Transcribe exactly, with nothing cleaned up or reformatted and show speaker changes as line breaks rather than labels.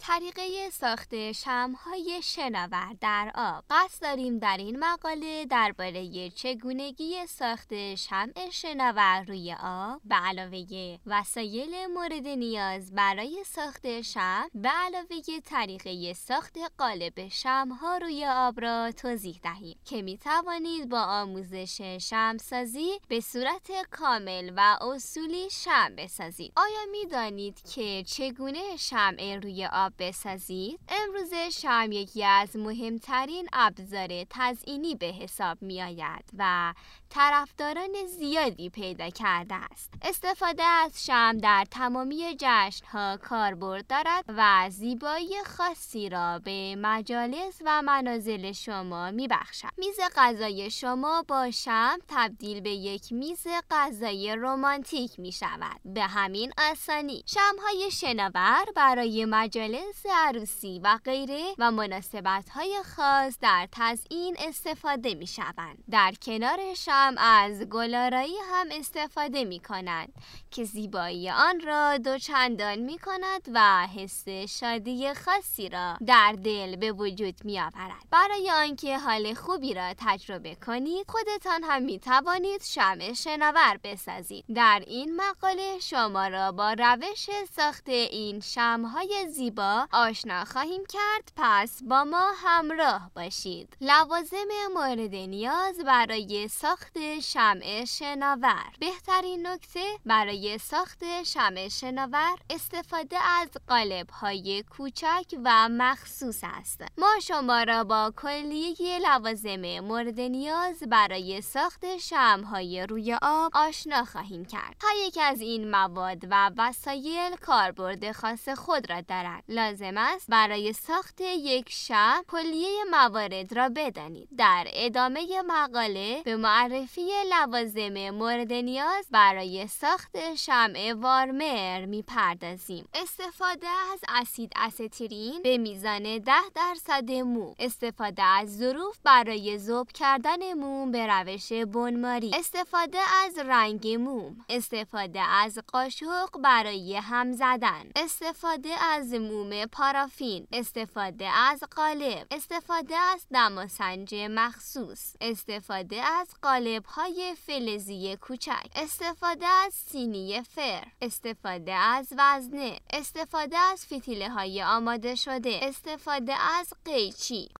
طریقه ساخت شمع‌های شناور در آب. قصد داریم در این مقاله درباره چگونگی ساخت شمع شناور روی آب به علاوه وسایل مورد نیاز برای ساخت شمع به علاوه طریقه ساخت قالب شمع‌ها روی آب را توضیح دهیم که می توانید با آموزش شمع‌سازی به صورت کامل و اصولی شمع بسازید. آیا می دانید که چگونه شمع روی آب بسازید؟ امروزه شمع یکی از مهمترین ابزار تزئینی به حساب می آید و طرفداران زیادی پیدا کرده است. استفاده از شمع در تمامی جشن‌ها کاربرد دارد و زیبایی خاصی را به مجالس و منازل شما می‌بخشد. میز غذای شما با شمع تبدیل به یک میز غذایی رمانتیک می‌شود. به همین آسانی شمع‌های شناور برای مجالس عروسی و غیره و مناسبت‌های خاص در تزیین استفاده می‌شوند. در کنار شمع از گل‌آرایی هم استفاده می‌کنند که زیبایی آن را دوچندان می‌کند و حس شادی خاصی را در دل به وجود می‌آورد. برای آنکه حال خوبی را تجربه کنید، خودتان هم می‌توانید شمع شناور بسازید. در این مقاله شما را با روش ساخت این شمع‌های زیبا آشنا خواهیم کرد، پس با ما همراه باشید. لوازم مورد نیاز برای ساخت شمع شناور. بهترین نکته برای ساخت شمع شناور استفاده از قالب‌های کوچک و مخصوص است. ما شما را با کلیه لوازم مورد نیاز برای ساخت شمع‌های روی آب آشنا خواهیم کرد. هر یک از این مواد و وسایل کاربرد خاص خود را دارد. لازم است برای ساخت یک شمع کلیه موارد را بدانید. در ادامه مقاله به معرفی لوازم مورد نیاز برای ساخت شمع وارمر می‌پردازیم. استفاده از اسید استرین به میزان ده درصد موم. استفاده از ظروف برای ذوب کردن موم به روش بنماری. استفاده از رنگ موم. استفاده از قاشق برای هم زدن. استفاده از موم پارافین. استفاده از قالب. استفاده از دماسنج مخصوص. استفاده از قالب‌های فلزی کوچک. استفاده از سینی فر. استفاده از وزنه. استفاده از فتیله‌های آماده شده. استفاده از قیچی.